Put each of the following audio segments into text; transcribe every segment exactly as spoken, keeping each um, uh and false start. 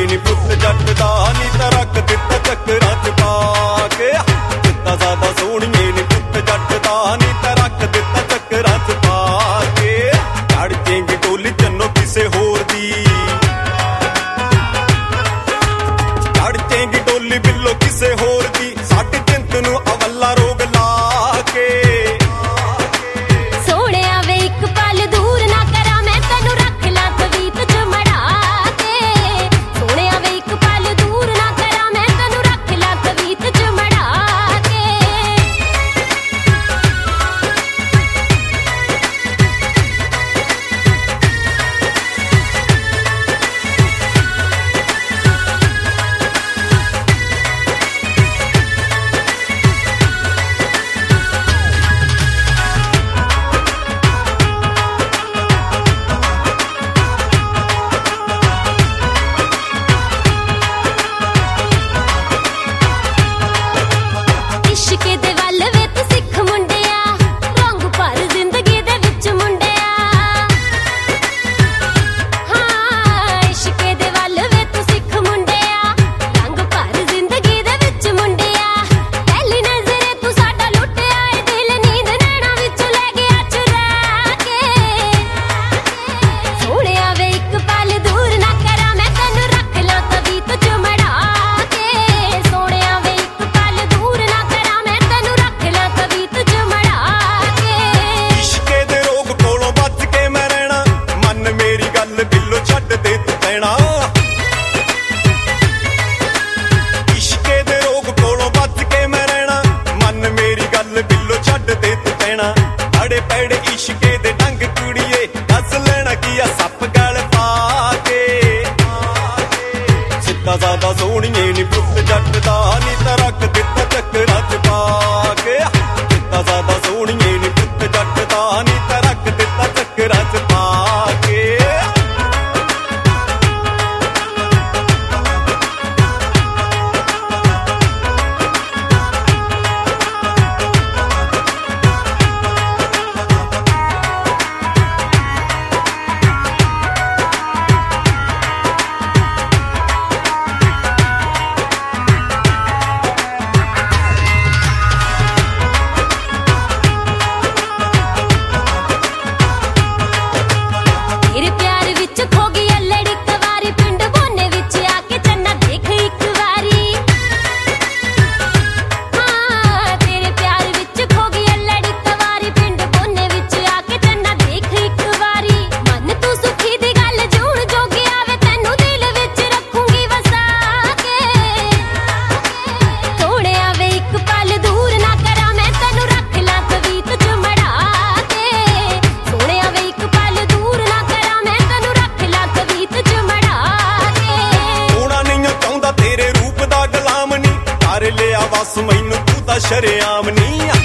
ਨੀ ਪੁੱਤ ਜੱਟ ਦਾ ਨੀ ਤਾਂ ਰੱਖ ਦਿੱਤਾ ਚੱਕਰਾਂ ਚ ਪਾ ਕੇ ਦਿੱਤਾ ਜ਼ਿਆਦਾ ਸੋਹਣੀਏ ਨੀ ਪੁੱਤ ਜੱਟ ਦਾ ਨੀ ਤਾਂ ਰੱਖ ਦਿੱਤਾ ਚੱਕਰਾਂ ਚ ਪਾ ਕੇ ਚੜ ਜੇਂਗੀ ਡੋਲੀ ਚੰਨੋ ਕਿਸੇ ਹੋਰ ਦੀ ਚੜ ਜੇਂਗੀ ਡੋਲੀ ਬਿੱਲੋ ਕਿਸੇ ਹੋਰ ਦੀ ਸਾਡੀ ਜਿੰਦ ਨੂੰ ਅਵੱਲਾ ਰੋਗ ਲਾ ਕੇ ਬੜੇ ਪੈੜੇ ਇਸ਼ਕੇ ਦੇ ਡੰਗ ਕੁੜੀਏ ਦੱਸ ਲੈਣਾ ਕੀ ਆ ਸੱਪ ਗਲ ਪਾ ਕੇ ਸਿੱਧਾ ਜ਼ਿਆਦਾ ਸੋਹਣੀਏ ਨੀ ਪੁੱਤ ਜੱਟ ਦਾ ਨੀ ਤਾਂ ਰੱਖ ਦਿੱਤਾ ਚੱਕਰਾਂ ਚ ਪਾ ਕੇ ਸਿੱਧਾ ਜ਼ਿਆਦਾ ਸੋਹਣੀਏ ਨੀ ਪੁੱਤ ਜੱਟ ਦਾ ਨੀ ਤਾਂ ਰੱਖ ਦਿੱਤਾ ਚੱਕਰਾਂ ਚ ਪਾ ਕੇ ਬਸ ਮੈਨੂੰ ਤੂੰ ਤਾਂ ਸ਼ਰੇਆਮ ਨੀ ਆ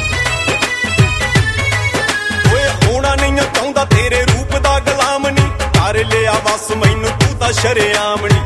ਓਏ ਹੋਣਾ ਨਹੀਂ ਚਾਹੁੰਦਾ ਤੇਰੇ ਰੂਪ ਦਾ ਗੁਲਾਮ ਨੀ ਕਰ ਲਿਆ ਬਸ ਮੈਨੂੰ ਤੂੰ ਤਾਂ ਸ਼ਰੇਆਮ ਨੀ